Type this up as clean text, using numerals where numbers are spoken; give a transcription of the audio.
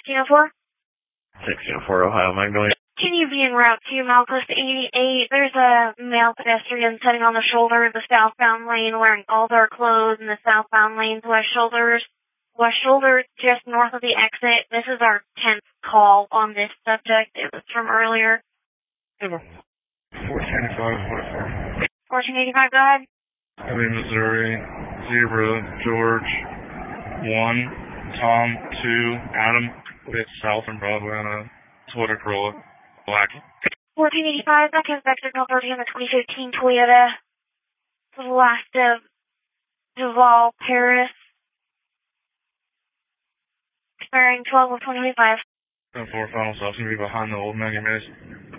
1604? 1604 Ohio Magnolia. Can you be en route to Milepost 88? There's a male pedestrian sitting on the shoulder of the southbound lane wearing all dark clothes in the southbound lane's west shoulder, just north of the exit. This is our 10th call on this subject. It was from earlier. 1485, 1485, go ahead. Heavy Missouri, Zebra, George, 1, Tom, 2, Adam, it's south from Broadway on a Toyota Corolla, black. 1485, that comes back to Signal 30 on the 2015 Toyota. To the last of Duval, Paris. Expiring 12 of 2025. 10-4 final stop's going to be behind the old Maggie Maze.